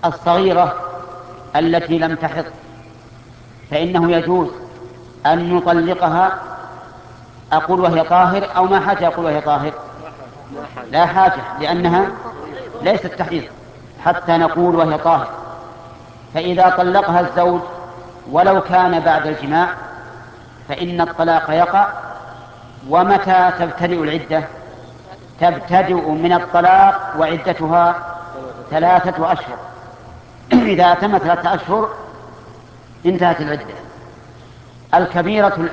الصغيرة التي لم تحض فإنه يجوز أن يطلقها، أقول وهي طاهر أو ما حاجة أقول وهي طاهر؟ لا حاجة، لأنها ليست تحيض حتى نقول وهي طاهر. فإذا طلقها الزوج ولو كان بعد الجماع فإن الطلاق يقع. ومتى تبتدئ العدة؟ تبتدئ من الطلاق وعدتها 3 أشهر. إذا أتم 3 أشهر انتهت العدة. الكبيرة